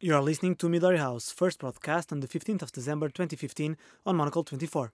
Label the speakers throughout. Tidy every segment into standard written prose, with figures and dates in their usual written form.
Speaker 1: You are listening to Midori House, first broadcast on the 15th of December 2015 on Monocle 24.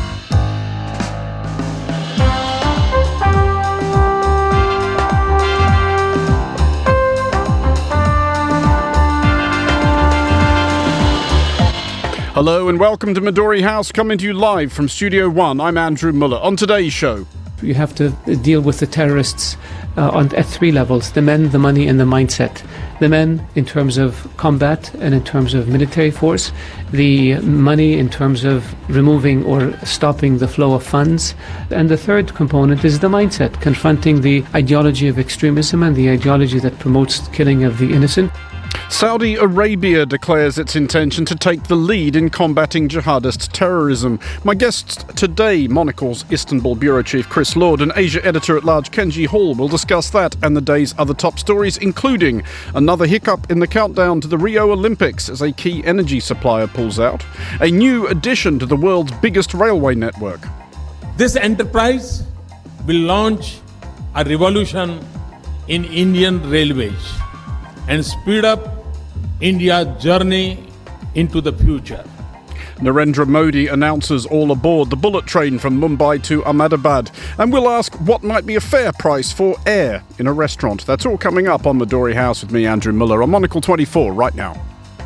Speaker 2: Hello and welcome to Midori House, coming to you live from Studio One. I'm Andrew Muller. On today's show,
Speaker 3: you have to deal with the terrorists at three levels: the men, the money, and the mindset. The men in terms of combat and in terms of military force, the money in terms of removing or stopping the flow of funds, and the third component is the mindset, confronting the ideology of extremism and the ideology that promotes killing of the innocent.
Speaker 2: Saudi Arabia declares its intention to take the lead in combating jihadist terrorism. My guests today, Monocle's Istanbul bureau chief Chris Lord and Asia editor-at-large Kenji Hall, will discuss that and the day's other top stories, including another hiccup in the countdown to the Rio Olympics as a key energy supplier pulls out, a new addition to the world's biggest railway network.
Speaker 4: This enterprise will launch a revolution in Indian railways and speed up India's journey into the future.
Speaker 2: Narendra Modi announces all aboard the bullet train from Mumbai to Ahmedabad. And we'll ask what might be a fair price for air in a restaurant. That's all coming up on Midori House with me, Andrew Muller, on Monocle 24 right now.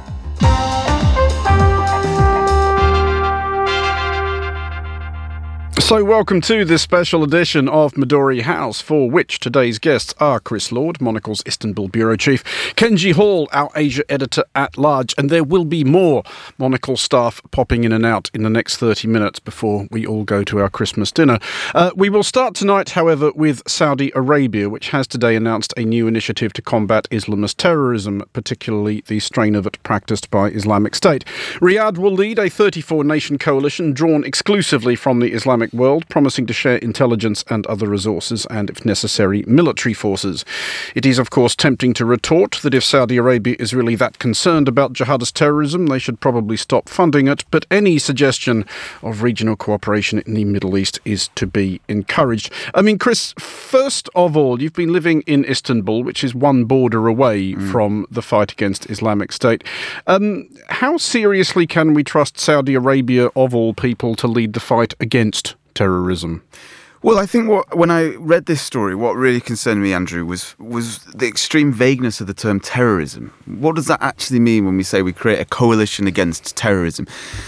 Speaker 2: So welcome to this special edition of Midori House, for which today's guests are Chris Lord, Monocle's Istanbul bureau chief, Kenji Hall, our Asia editor-at-large, and there will be more Monocle staff popping in and out in the next 30 minutes before we all go to our Christmas dinner. We will start tonight, however, with Saudi Arabia, which has today announced a new initiative to combat Islamist terrorism, particularly the strain of it practiced by Islamic State. Riyadh will lead a 34-nation coalition drawn exclusively from the Islamic world, promising to share intelligence and other resources and, if necessary, military forces. It is, of course, tempting to retort that if Saudi Arabia is really that concerned about jihadist terrorism, they should probably stop funding it, but any suggestion of regional cooperation in the Middle East is to be encouraged. I mean, Chris, first of all, you've been living in Istanbul, which is one border away from the fight against Islamic State. How seriously can we trust Saudi Arabia, of all people, to lead the fight against terrorism?
Speaker 5: Well, I think when I read this story, what really concerned me, Andrew, was the extreme vagueness of the term terrorism. What does that actually mean when we say we create a coalition against terrorism?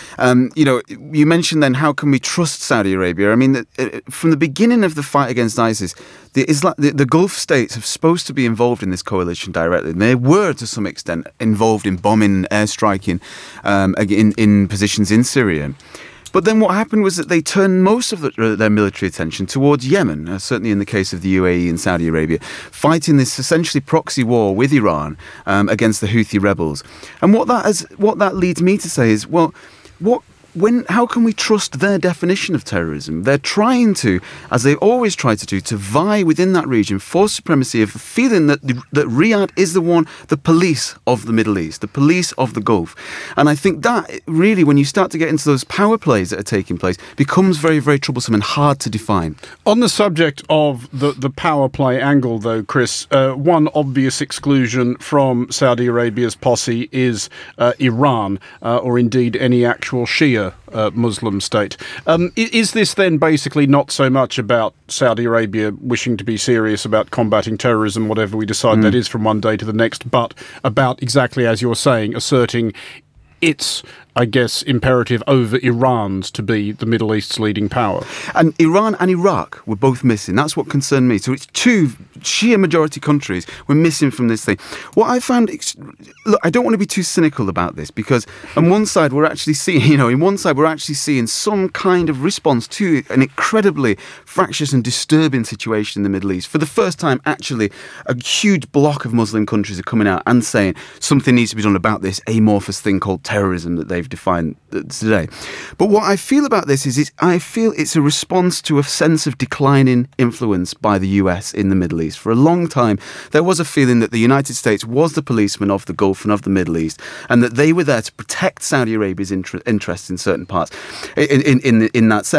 Speaker 5: You mentioned then, how can we trust Saudi Arabia? I mean, from the beginning of the fight against ISIS, the Gulf states are supposed to be involved in this coalition directly. And they were, to some extent, involved in bombing, airstriking in positions in Syria. But then what happened was that they turned most of their military attention towards Yemen, certainly in the case of the UAE and Saudi Arabia, fighting this essentially proxy war with Iran against the Houthi rebels. And what that leads me to say is, well, how can we trust their definition of terrorism? They're trying to, as they always try to do, to vie within that region for supremacy of the feeling that Riyadh is the police of the Middle East, the police of the Gulf. And I think that really, when you start to get into those power plays that are taking place, becomes very, very troublesome and hard to define.
Speaker 2: On the subject of the power play angle, though, Chris, one obvious exclusion from Saudi Arabia's posse is Iran, or indeed any actual Shia Muslim state. Is this then basically not so much about Saudi Arabia wishing to be serious about combating terrorism, whatever we decide that is from one day to the next, but about, exactly as you're saying, asserting its, I guess, imperative over Iran's to be the Middle East's leading power?
Speaker 5: And Iran and Iraq were both missing. That's what concerned me. So it's two Shia majority countries were missing from this thing. What I found, look, I don't want to be too cynical about this, because on one side we're actually seeing, some kind of response to an incredibly fractious and disturbing situation in the Middle East. For the first time, actually, a huge block of Muslim countries are coming out and saying something needs to be done about this amorphous thing called terrorism that they've defined today. But what I feel about this is I feel it's a response to a sense of declining influence by the US in the Middle East. For a long time, there was a feeling that the United States was the policeman of the Gulf and of the Middle East, and that they were there to protect Saudi Arabia's interests in certain parts, in that sense.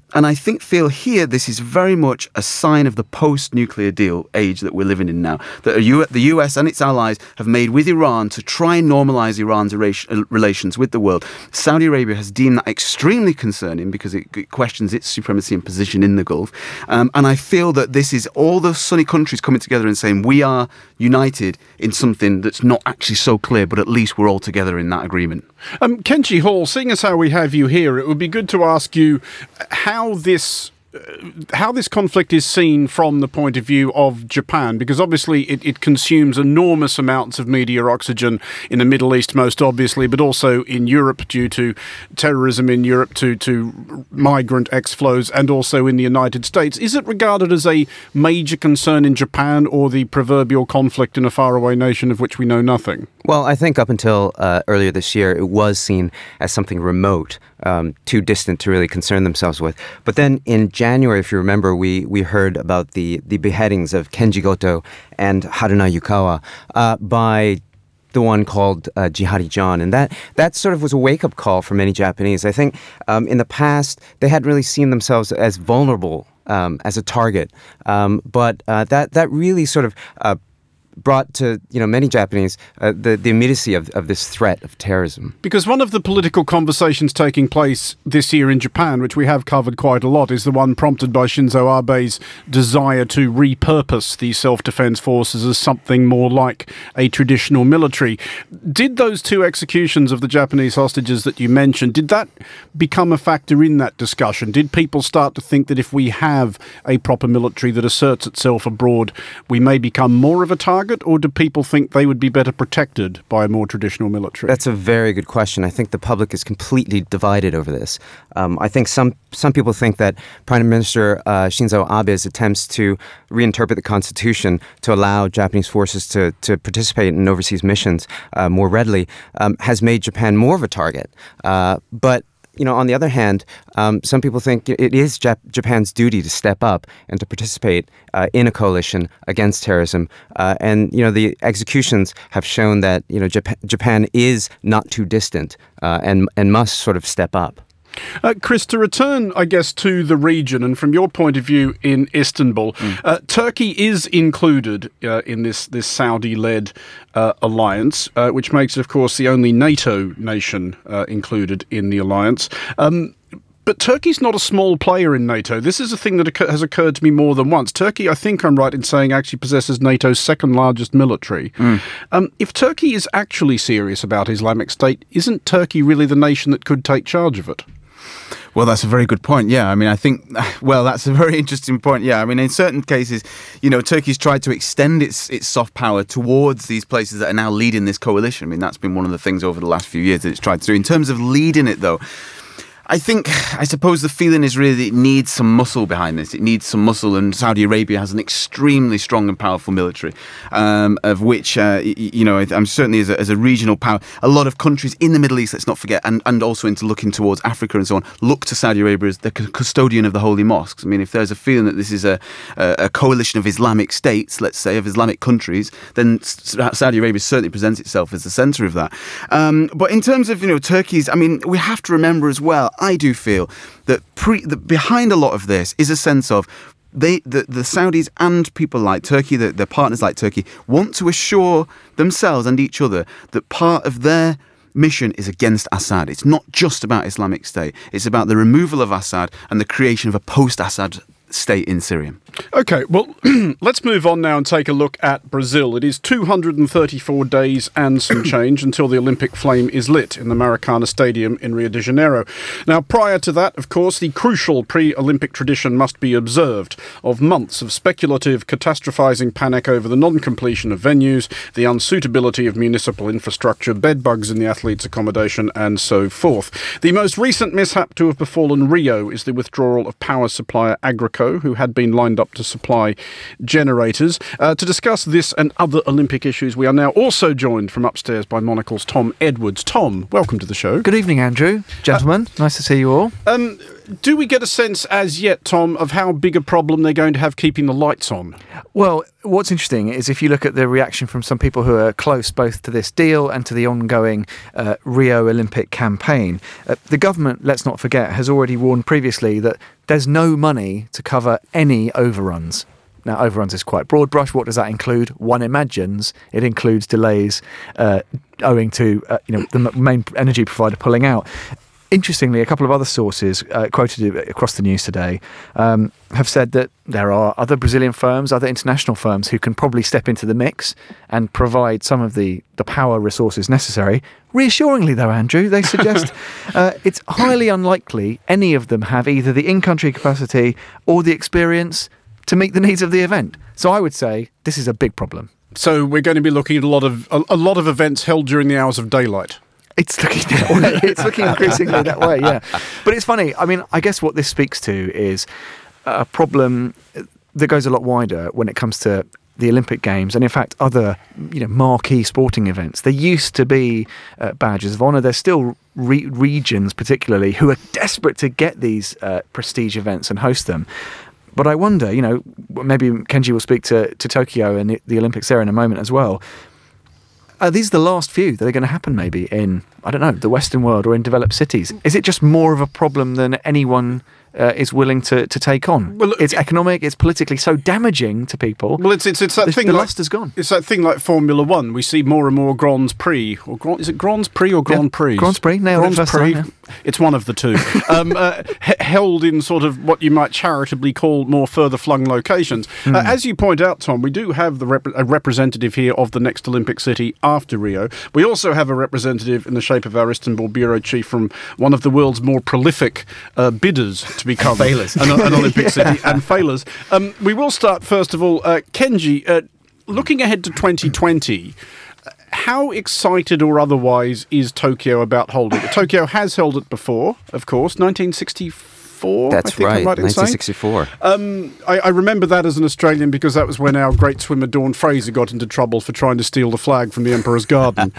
Speaker 5: And I feel here this is very much a sign of the post-nuclear deal age that we're living in now, that the US and its allies have made with Iran to try and normalize Iran's relations with the world. Saudi Arabia has deemed that extremely concerning because it questions its supremacy and position in the Gulf. And I feel that this is all the Sunni countries coming together and saying we are united in something that's not actually so clear, but at least we're all together in that agreement.
Speaker 2: Kenji Hall, seeing as how we have you here, it would be good to ask you how this conflict is seen from the point of view of Japan, because obviously it consumes enormous amounts of media oxygen in the Middle East, most obviously, but also in Europe due to terrorism in Europe, to migrant exflows, and also in the United States. Is it regarded as a major concern in Japan, or the proverbial conflict in a faraway nation of which we know nothing?
Speaker 6: Well, I think up until earlier this year, it was seen as something remote, too distant to really concern themselves with. But then in January, if you remember, we heard about the beheadings of Kenji Goto and Haruna Yukawa by the one called Jihadi John. And that sort of was a wake-up call for many Japanese. I think in the past, they hadn't really seen themselves as vulnerable as a target. But that really sort of brought to many Japanese the immediacy of this threat of terrorism. Because
Speaker 2: one of the political conversations taking place this year in Japan, which we have covered quite a lot, is the one prompted by Shinzo Abe's desire to repurpose the self-defense forces as something more like a traditional military. Did those two executions of the Japanese hostages that you mentioned, did that become a factor in that discussion? Did people start to think that if we have a proper military that asserts itself abroad, we may become more of a target? Or do people think they would be better protected by a more traditional military?
Speaker 6: That's a very good question. I think the public is completely divided over this. I think some people think that Prime Minister Shinzo Abe's attempts to reinterpret the Constitution to allow Japanese forces to participate in overseas missions more readily has made Japan more of a target. But on the other hand, some people think it is Japan's duty to step up and to participate in a coalition against terrorism. And the executions have shown that Japan is not too distant and must sort of step up.
Speaker 2: Chris, to return, I guess, to the region, and from your point of view in Istanbul, Turkey is included in this Saudi-led alliance, which makes it, of course, the only NATO nation included in the alliance. But Turkey's not a small player in NATO. This is a thing that has occurred to me more than once. Turkey, I think I'm right in saying, actually possesses NATO's second largest military. If Turkey is actually serious about Islamic State, isn't Turkey really the nation that could take charge of it?
Speaker 5: Well, that's a very good point. Yeah, I mean, that's a very interesting point. Yeah, I mean, in certain cases, Turkey's tried to extend its soft power towards these places that are now leading this coalition. I mean, that's been one of the things over the last few years that it's tried to do. In terms of leading it, though, I suppose the feeling is really that it needs some muscle behind this. It needs some muscle, and Saudi Arabia has an extremely strong and powerful military, of which, I'm certainly as a regional power, a lot of countries in the Middle East, let's not forget, and also into looking towards Africa and so on, look to Saudi Arabia as the custodian of the holy mosques. I mean, if there's a feeling that this is a coalition of Islamic states, let's say, of Islamic countries, then Saudi Arabia certainly presents itself as the centre of that. But in terms of, Turkey's, I mean, we have to remember as well, I do feel that behind a lot of this is a sense of the Saudis and people like Turkey, their partners like Turkey, want to assure themselves and each other that part of their mission is against Assad. It's not just about Islamic State. It's about the removal of Assad and the creation of a post-Assad state in Syria.
Speaker 2: Okay, well, let's move on now and take a look at Brazil. It is 234 days and some change until the Olympic flame is lit in the Maracana Stadium in Rio de Janeiro. Now, prior to that, of course, the crucial pre-Olympic tradition must be observed of months of speculative, catastrophizing panic over the non-completion of venues, the unsuitability of municipal infrastructure, bedbugs in the athletes' accommodation, and so forth. The most recent mishap to have befallen Rio is the withdrawal of power supplier Agrico, who had been lined up to supply generators. To discuss this and other Olympic issues, we are now also joined from upstairs by Monocle's Tom Edwards. Tom, welcome to the show.
Speaker 7: Good evening, Andrew. Gentlemen, nice to see you all.
Speaker 2: Do we get a sense as yet, Tom, of how big a problem they're going to have keeping the lights on?
Speaker 7: Well, what's interesting is if you look at the reaction from some people who are close both to this deal and to the ongoing Rio Olympic campaign, the government, let's not forget, has already warned previously that there's no money to cover any overruns. Now, overruns is quite broad brush. What does that include? One imagines it includes delays owing to the main energy provider pulling out. Interestingly, a couple of other sources quoted across the news today have said that there are other Brazilian firms, other international firms who can probably step into the mix and provide some of the power resources necessary. Reassuringly, though, Andrew, they suggest it's highly unlikely any of them have either the in-country capacity or the experience to meet the needs of the event. So I would say this is a big problem.
Speaker 2: So we're going to be looking at a lot of events held during the hours of daylight.
Speaker 7: It's looking that way. It's looking increasingly that way, yeah. But it's funny. I mean, I guess what this speaks to is a problem that goes a lot wider when it comes to the Olympic Games and, in fact, other marquee sporting events. There used to be badges of honour. There's still regions, particularly, who are desperate to get these prestige events and host them. But I wonder, maybe Kenji will speak to Tokyo and the Olympics there in a moment as well. Are these the last few that are going to happen maybe in, I don't know, the Western world or in developed cities? Is it just more of a problem than anyone is willing to take on? Well, it's economic, it's politically so damaging to people.
Speaker 2: Well, it's that thing.
Speaker 7: The lust is gone.
Speaker 2: It's that thing like Formula One. We see more and more Grands Prix. Is it Grands Prix or Grand Prix?
Speaker 7: Grands Prix, nailed it first time, yeah.
Speaker 2: It's one of the two. Held in sort of what you might charitably call more further flung locations. As you point out, Tom, we do have a representative here of the next Olympic city after Rio. We also have a representative in the shape of our Istanbul bureau chief from one of the world's more prolific bidders to become an Olympic city, and failures. We will start, first of all, Kenji, looking ahead to 2020, how excited or otherwise is Tokyo about holding it? Tokyo has held it before, of course, 1964.
Speaker 6: That's
Speaker 2: I think
Speaker 6: right,
Speaker 2: I'm right in
Speaker 6: 1964.
Speaker 2: I remember that as an Australian because that was when our great swimmer Dawn Fraser got into trouble for trying to steal the flag from the Emperor's Garden.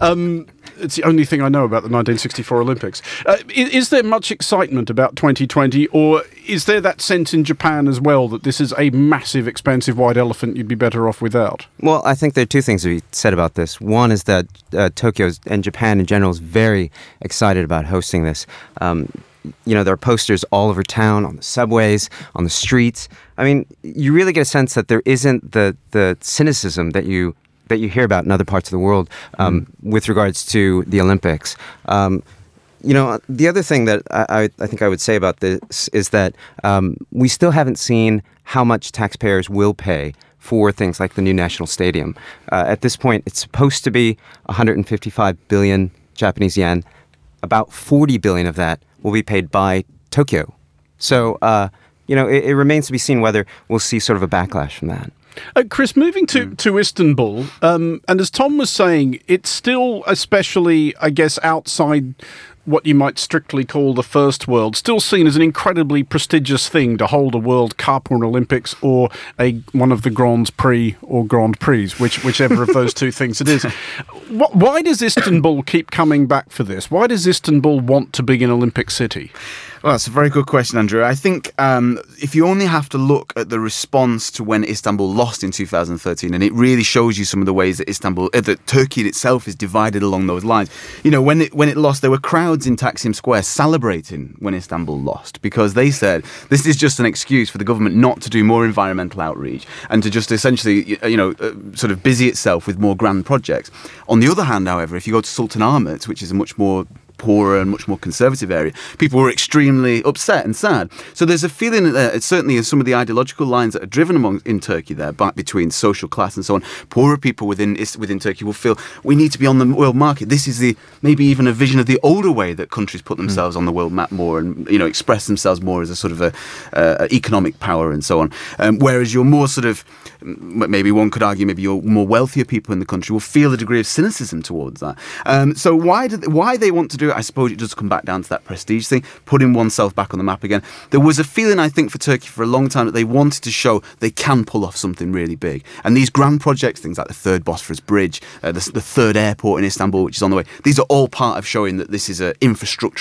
Speaker 2: It's the only thing I know about the 1964 Olympics. Is there much excitement about 2020, or is there that sense in Japan as well that this is a massive, expensive white elephant you'd be better off without?
Speaker 6: Well, I think there are two things to be said about this. One is that Tokyo and Japan in general is very excited about hosting this. There are posters all over town, on the subways, on the streets. I mean, you really get a sense that there isn't the cynicism that you hear about in other parts of the world with regards to the Olympics. The other thing that I think I would say about this is that we still haven't seen how much taxpayers will pay for things like the new national stadium. At this point, it's supposed to be 155 billion Japanese yen. About 40 billion of that will be paid by Tokyo. So, it remains to be seen whether we'll see sort of a backlash from that.
Speaker 2: Chris, moving to Istanbul, and as Tom was saying, it's still, especially, I guess, outside what you might strictly call the first world, still seen as an incredibly prestigious thing to hold a World Cup or an Olympics or one of the Grands Prix or Grand Prix, whichever of those two things it is. Why does Istanbul keep coming back for this? Why does Istanbul want to be an Olympic city?
Speaker 5: Well, that's a very good question, Andrew. I think if you only have to look at the response to when Istanbul lost in 2013, and it really shows you some of the ways that that Turkey itself is divided along those lines. When it lost, there were crowds in Taksim Square celebrating when Istanbul lost because they said this is just an excuse for the government not to do more environmental outreach and to just essentially, sort of busy itself with more grand projects. On the other hand, however, if you go to Sultanahmet, which is a much more poorer and much more conservative area, people were extremely upset and sad. So there's a feeling that certainly in some of the ideological lines that are driven in Turkey there, between social class and so on, poorer people within Turkey will feel we need to be on the world market. This is maybe even a vision of the older way that countries put themselves on the world map more and express themselves more as a sort of a economic power and so on. Whereas you're more sort of, maybe one could argue, maybe your more wealthier people in the country will feel a degree of cynicism towards that. So why they want to do it, I suppose it does come back down to that prestige thing, putting oneself back on the map again. There was a feeling, I think, for Turkey for a long time that they wanted to show they can pull off something really big. And these grand projects, things like the third Bosphorus Bridge, the third airport in Istanbul, which is on the way, these are all part of showing that this is an infrastructural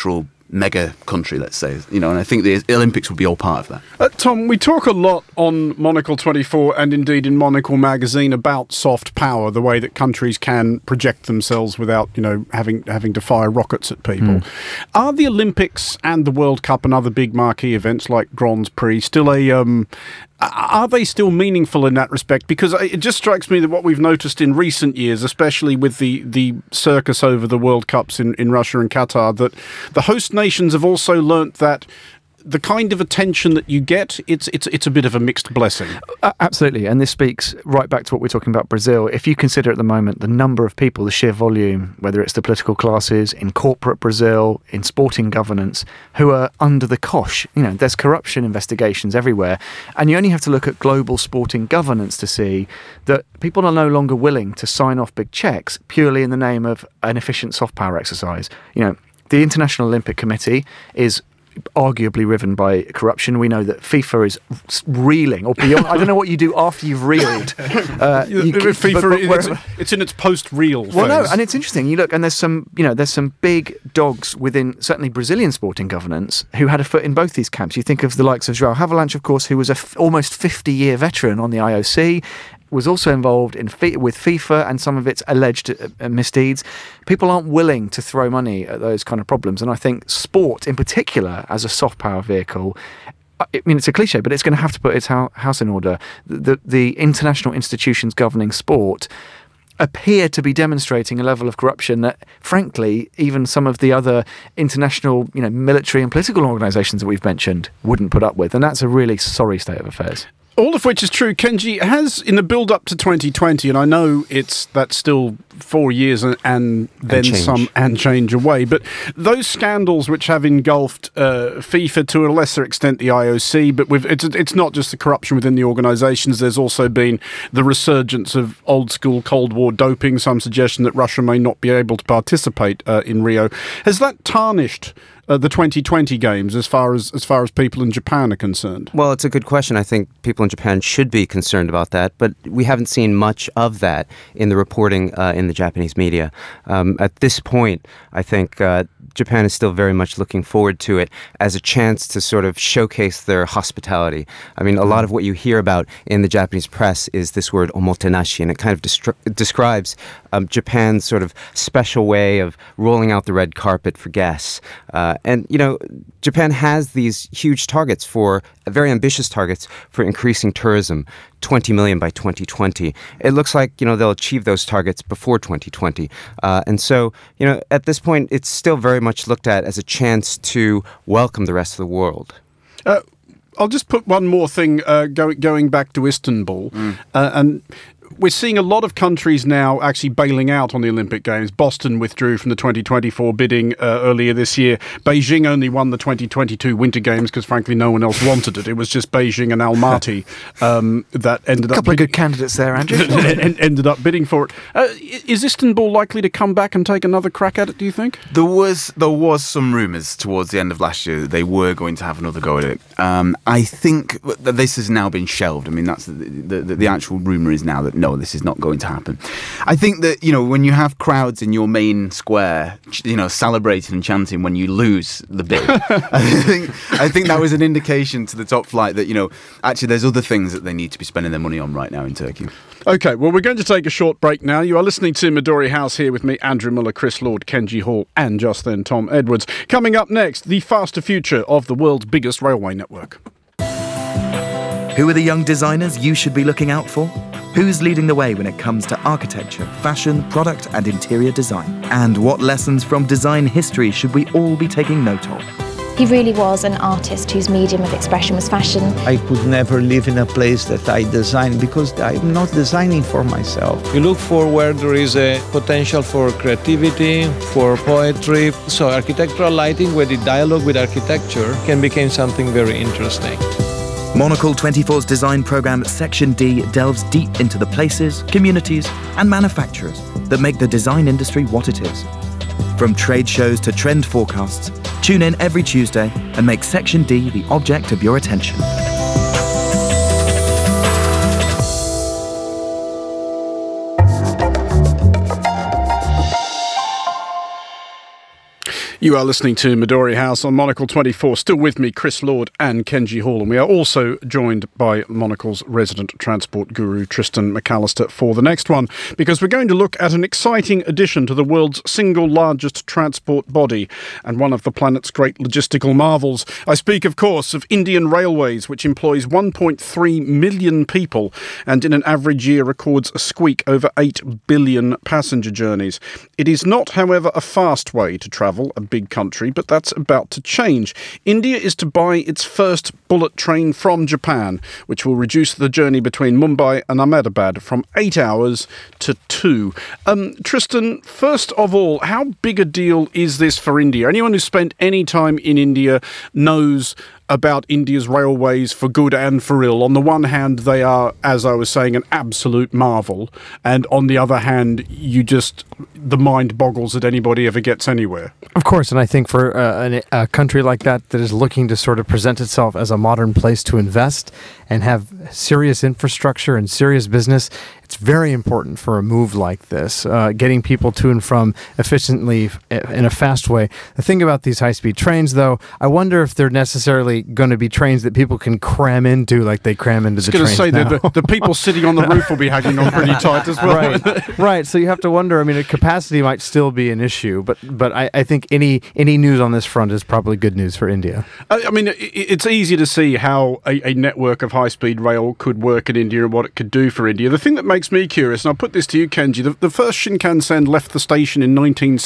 Speaker 5: mega country, let's say, and I think the Olympics would be all part of that.
Speaker 2: Tom, we talk a lot on Monocle 24 and indeed in Monocle magazine about soft power, the way that countries can project themselves without, having to fire rockets at people. Are the Olympics and the World Cup and other big marquee events like Grand Prix still are they still meaningful in that respect? Because it just strikes me that what we've noticed in recent years, especially with the circus over the World Cups in Russia and Qatar, that the host nations have also learnt that the kind of attention that you get, it's a bit of a mixed blessing.
Speaker 7: Absolutely, and this speaks right back to what we're talking about Brazil. If you consider at the moment the number of people, the sheer volume, whether it's the political classes, in corporate Brazil, in sporting governance, who are under the cosh, there's corruption investigations everywhere, and you only have to look at global sporting governance to see that people are no longer willing to sign off big checks purely in the name of an efficient soft power exercise. The International Olympic Committee is arguably riven by corruption. We know that FIFA is reeling, or beyond. I don't know what you do after you've reeled.
Speaker 2: FIFA, it's in its post-reel phase.
Speaker 7: Well, no, and it's interesting. You look, and there's some big dogs within certainly Brazilian sporting governance who had a foot in both these camps. You think of the likes of João Havelange, of course, who was almost 50-year veteran on the IOC. Was also involved with FIFA and some of its alleged misdeeds. People aren't willing to throw money at those kind of problems. And I think sport in particular as a soft power vehicle, it's a cliche, but it's going to have to put its house in order. The international institutions governing sport appear to be demonstrating a level of corruption that, frankly, even some of the other international, military and political organisations that we've mentioned wouldn't put up with. And that's a really sorry state of affairs.
Speaker 2: All of which is true. Kenji, has, in the build-up to 2020, and I know that's still 4 years and then
Speaker 6: change.
Speaker 2: some and change away, but those scandals which have engulfed FIFA, to a lesser extent the IOC, but it's not just the corruption within the organisations, there's also been the resurgence of old-school Cold War doping, some suggestion that Russia may not be able to participate in Rio. Has that tarnished the 2020 games as far as people in Japan are concerned?
Speaker 6: Well, it's a good question. I think people in Japan should be concerned about that, but we haven't seen much of that in the reporting in the Japanese media. At this point, I think Japan is still very much looking forward to it as a chance to sort of showcase their hospitality. I mean, a lot of what you hear about in the Japanese press is this word omotenashi, and it kind of describes Japan's sort of special way of rolling out the red carpet for guests. And, Japan has these huge targets very ambitious targets for increasing tourism, 20 million by 2020. It looks like, they'll achieve those targets before 2020. And so, at this point, it's still very much looked at as a chance to welcome the rest of the world.
Speaker 2: I'll just put one more thing going back to Istanbul. And we're seeing a lot of countries now actually bailing out on the Olympic Games. Boston withdrew from the 2024 bidding earlier this year. Beijing only won the 2022 Winter Games because, frankly, no one else wanted it. It was just Beijing and Almaty that ended up...
Speaker 7: A couple of good candidates there, Andrew.
Speaker 2: ended up bidding for it. Is Istanbul likely to come back and take another crack at it, do you think?
Speaker 5: There was some rumours towards the end of last year that they were going to have another go at it. I think that this has now been shelved. I mean, that's the actual rumour is now that no, this is not going to happen. I think that, when you have crowds in your main square, celebrating and chanting when you lose the bid, I think that was an indication to the top flight that, actually there's other things that they need to be spending their money on right now in Turkey.
Speaker 2: OK, well, we're going to take a short break now. You are listening to Midori House here with me, Andrew Muller, Chris Lord, Kenji Hall, and just then Tom Edwards. Coming up next, the faster future of the world's biggest railway network.
Speaker 8: Who are the young designers you should be looking out for? Who's leading the way when it comes to architecture, fashion, product and interior design? And what lessons from design history should we all be taking note of?
Speaker 9: He really was an artist whose medium of expression was fashion.
Speaker 10: I could never live in a place that I design because I'm not designing for myself.
Speaker 11: You look for where there is a potential for creativity, for poetry. So architectural lighting, where the dialogue with architecture can become something very interesting.
Speaker 8: Monocle 24's design programme Section D delves deep into the places, communities and manufacturers that make the design industry what it is. From trade shows to trend forecasts, tune in every Tuesday and make Section D the object of your attention.
Speaker 2: You are listening to Midori House on Monocle 24. Still with me, Chris Lord and Kenji Hall. And we are also joined by Monocle's resident transport guru, Tristan McAllister, for the next one, because we're going to look at an exciting addition to the world's single largest transport body and one of the planet's great logistical marvels. I speak, of course, of Indian Railways, which employs 1.3 million people and in an average year records a squeak over 8 billion passenger journeys. It is not, however, a fast way to travel, a big country, but that's about to change. India is to buy its first bullet train from Japan, which will reduce the journey between Mumbai and Ahmedabad from 8 hours to 2. Tristan, first of all, how big a deal is this for India? Anyone who's spent any time in India knows about India's railways for good and for ill. On the one hand, they are, as I was saying, an absolute marvel. And on the other hand, the mind boggles that anybody ever gets anywhere.
Speaker 12: Of course, and I think for a country like that is looking to sort of present itself as a modern place to invest and have serious infrastructure and serious business, it's very important for a move like this, getting people to and from efficiently in a fast way. The thing about these high-speed trains, though, I wonder if they're necessarily going to be trains that people can cram into like they cram into the trains now. I was going to say,
Speaker 2: the people sitting on the roof will be hanging on pretty tight as well.
Speaker 12: Right. So you have to wonder, I mean, capacity might still be an issue, but I think any news on this front is probably good news for India.
Speaker 2: I mean, it's easy to see how a network of high-speed rail could work in India and what it could do for India. The thing that makes me curious, and I'll put this to you, Kenji, the first Shinkansen left the station in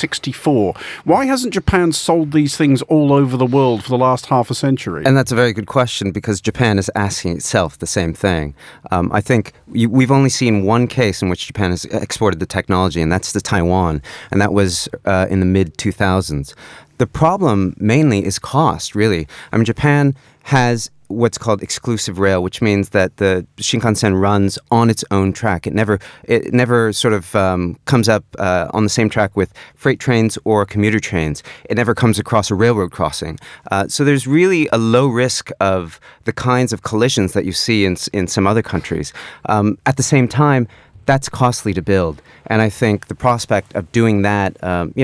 Speaker 2: 1964. Why hasn't Japan sold these things all over the world for the last half a century?
Speaker 6: And that's a very good question, because Japan is asking itself the same thing. I think we've only seen one case in which Japan has exported the technology, and that's to Taiwan, and that was in the mid-2000s. The problem mainly is cost, really. I mean, Japan has what's called exclusive rail, which means that the Shinkansen runs on its own track. It never sort of comes up on the same track with freight trains or commuter trains. It never comes across a railroad crossing. So there's really a low risk of the kinds of collisions that you see in some other countries. At the same time, that's costly to build. And I think the prospect of doing that,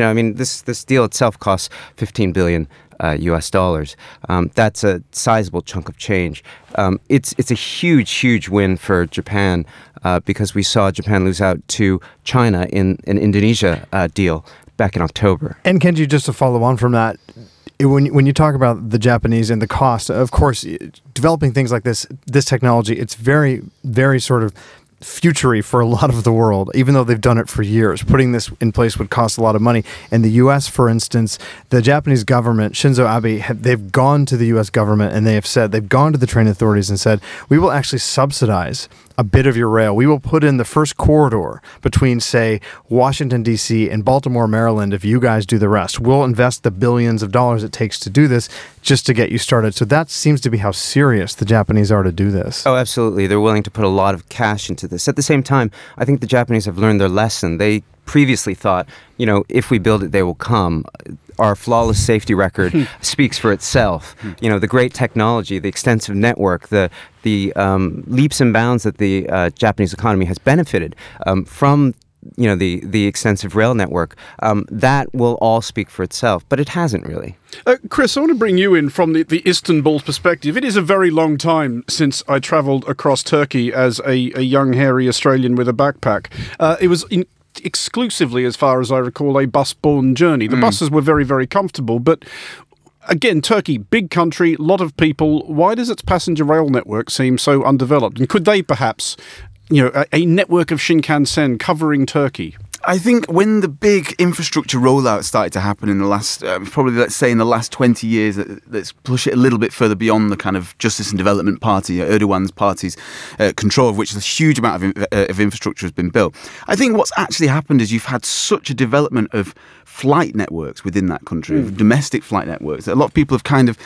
Speaker 6: this deal itself costs $15 billion US dollars. That's a sizable chunk of change. It's a huge win for Japan because we saw Japan lose out to China in an Indonesia deal back in October.
Speaker 12: And Kenji, just to follow on from that, when you talk about the Japanese and the cost, of course, developing things like this technology, it's very, very sort of future-y for a lot of the world, even though they've done it for years. Putting this in place would cost a lot of money. In the U.S., for instance, the Japanese government, Shinzo Abe, they've gone to the U.S. government and they've gone to the train authorities and said, we will actually subsidize a bit of your rail. We will put in the first corridor between, say, Washington, D.C. and Baltimore, Maryland, if you guys do the rest. We'll invest the billions of dollars it takes to do this just to get you started. So that seems to be how serious the Japanese are to do this.
Speaker 6: Oh, absolutely. They're willing to put a lot of cash into this. At the same time, I think the Japanese have learned their lesson. They previously thought, if we build it, they will come. Our flawless safety record speaks for itself. The great technology, the extensive network, the leaps and bounds that the Japanese economy has benefited from, the extensive rail network, that will all speak for itself, but it hasn't really.
Speaker 2: Chris, I want to bring you in from the Istanbul perspective. It is a very long time since I travelled across Turkey as a young, hairy Australian with a backpack. It was exclusively, as far as I recall, a bus-borne journey. The buses were very, very comfortable, but again, Turkey, big country, lot of people. Why does its passenger rail network seem so undeveloped? And could they perhaps, a network of Shinkansen covering Turkey?
Speaker 5: I think when the big infrastructure rollout started to happen in the last, probably let's say in the last 20 years, let's push it a little bit further beyond the kind of Justice and Development Party, Erdogan's party's control of which a huge amount of infrastructure has been built. I think what's actually happened is you've had such a development of flight networks within that country, of domestic flight networks, that a lot of people have kind of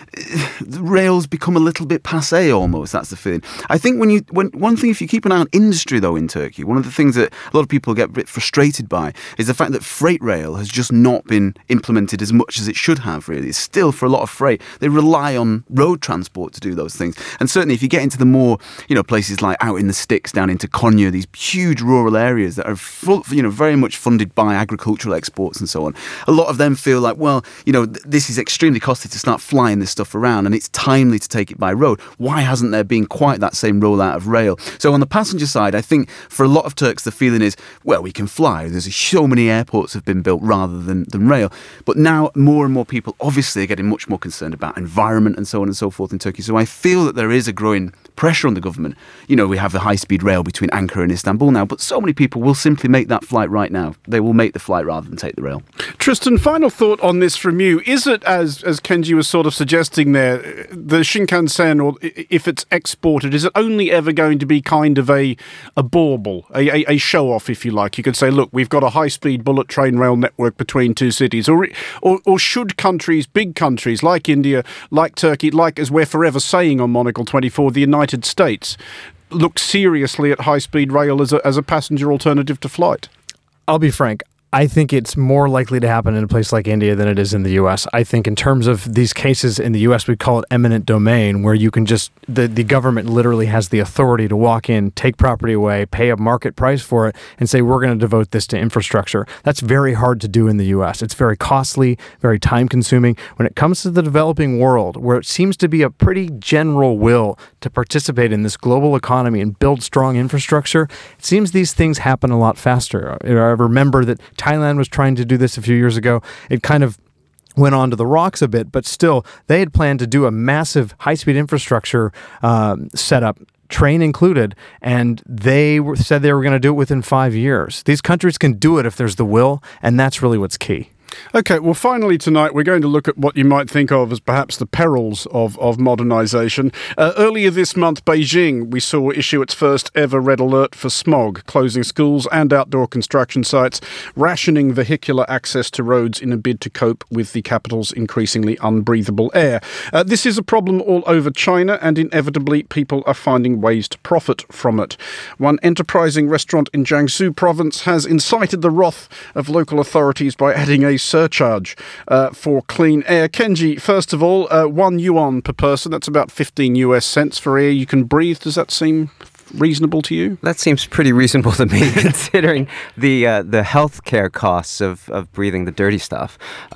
Speaker 5: rails become a little bit passé almost. That's the feeling. I think one thing, if you keep an eye on industry though in Turkey, one of the things that a lot of people get a bit frustrated by is the fact that freight rail has just not been implemented as much as it should have, really. It's still, for a lot of freight, they rely on road transport to do those things. And certainly if you get into the more, places like out in the sticks, down into Konya, these huge rural areas that are full, very much funded by agricultural exports and so on, a lot of them feel like, well, this is extremely costly to start flying this stuff around, and it's timely to take it by road. Why hasn't there been quite that same rollout of rail? So on the passenger side, I think for a lot of Turks, the feeling is, well, we can fly. There's so many airports have been built rather than rail. But now more and more people obviously are getting much more concerned about environment and so on and so forth in Turkey. So I feel that there is a growing pressure on the government. We have the high-speed rail between Ankara and Istanbul now, but so many people will simply make that flight right now. They will make the flight rather than take the rail.
Speaker 2: Tristan, final thought on this from you. Is it, as Kenji was sort of suggesting there, the Shinkansen, or if it's exported, is it only ever going to be kind of a bauble, a show-off, if you like? You could say, look, we've got a high-speed bullet train rail network between two cities. Or should countries, big countries like India, like Turkey, like, as we're forever saying on Monocle 24, the United States, look seriously at high-speed rail as a passenger alternative to flight?
Speaker 12: I'll be frank. I think it's more likely to happen in a place like India than it is in the U.S. I think in terms of these cases in the U.S., we call it eminent domain, where you can just, the government literally has the authority to walk in, take property away, pay a market price for it, and say, we're going to devote this to infrastructure. That's very hard to do in the U.S. It's very costly, very time-consuming. When it comes to the developing world, where it seems to be a pretty general will to participate in this global economy and build strong infrastructure, it seems these things happen a lot faster. I remember that Thailand was trying to do this a few years ago. It kind of went onto the rocks a bit, but still, they had planned to do a massive high-speed infrastructure setup, train included, and they said they were going to do it within 5 years. These countries can do it if there's the will, and that's really what's key.
Speaker 2: Okay, well, finally tonight we're going to look at what you might think of as perhaps the perils of modernisation. Earlier this month, Beijing, we saw issue its first ever red alert for smog, closing schools and outdoor construction sites, rationing vehicular access to roads in a bid to cope with the capital's increasingly unbreathable air. This is a problem all over China, and inevitably people are finding ways to profit from it. One enterprising restaurant in Jiangsu province has incited the wrath of local authorities by adding a surcharge for clean air. Kenji, first of all, $1 per person, that's about 15 US cents for air you can breathe. Does that seem reasonable to you?
Speaker 6: That seems pretty reasonable to me, considering the healthcare costs of breathing the dirty stuff.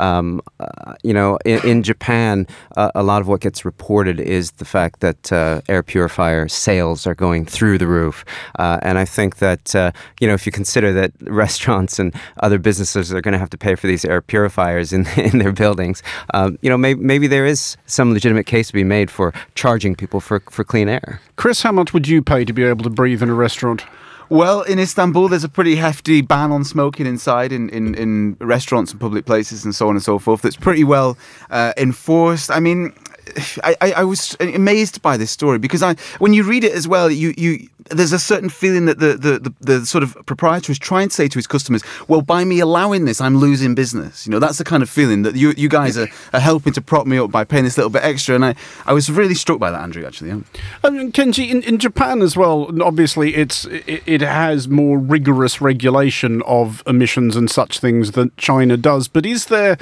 Speaker 6: In Japan, a lot of what gets reported is the fact that air purifier sales are going through the roof. And I think that, if you consider that restaurants and other businesses are going to have to pay for these air purifiers in their buildings, maybe there is some legitimate case to be made for charging people for clean air.
Speaker 2: Chris, how much would you pay to be able to breathe in a restaurant?
Speaker 5: Well, in Istanbul, there's a pretty hefty ban on smoking inside in restaurants and public places and so on and so forth. That's pretty well enforced. I mean, I was amazed by this story because when you read it as well, there's a certain feeling that the sort of proprietor is trying to say to his customers, well, by me allowing this, I'm losing business. That's the kind of feeling that you guys are helping to prop me up by paying this little bit extra. And I was really struck by that, Andrew, actually. Yeah.
Speaker 2: I mean, Kenji, in Japan as well, obviously it has more rigorous regulation of emissions and such things than China does. But is there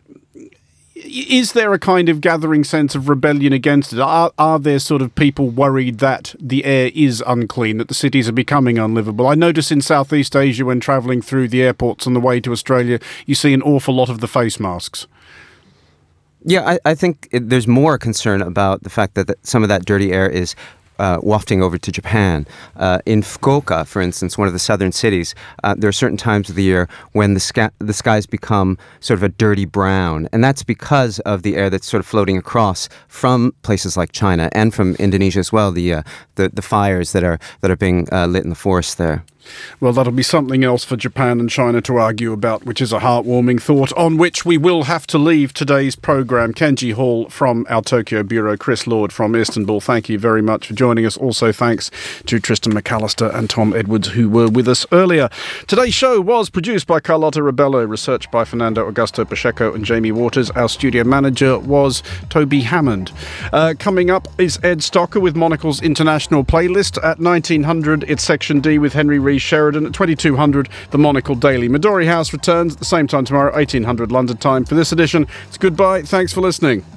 Speaker 2: a kind of gathering sense of rebellion against it? Are there sort of people worried that the air is unclean, that the cities are becoming unlivable? I notice in Southeast Asia, when travelling through the airports on the way to Australia, you see an awful lot of the face masks.
Speaker 6: Yeah, I think there's more concern about the fact that some of that dirty air is wafting over to Japan. In Fukuoka, for instance, one of the southern cities, there are certain times of the year when the skies become sort of a dirty brown, and that's because of the air that's sort of floating across from places like China and from Indonesia as well. The fires that are being lit in the forest there.
Speaker 2: Well, that'll be something else for Japan and China to argue about, which is a heartwarming thought on which we will have to leave today's programme. Kenji Hall from our Tokyo Bureau, Chris Lord from Istanbul, thank you very much for joining us. Also, thanks to Tristan McAllister and Tom Edwards, who were with us earlier. Today's show was produced by Carlotta Rebello, researched by Fernando Augusto Pacheco and Jamie Waters. Our studio manager was Toby Hammond. Coming up is Ed Stocker with Monocle's International Playlist. At 1900, it's Section D with Henry Rees Sheridan. At 2200, the Monocle Daily. Midori House returns at the same time tomorrow, 1800 London time. For this edition, it's goodbye. Thanks for listening.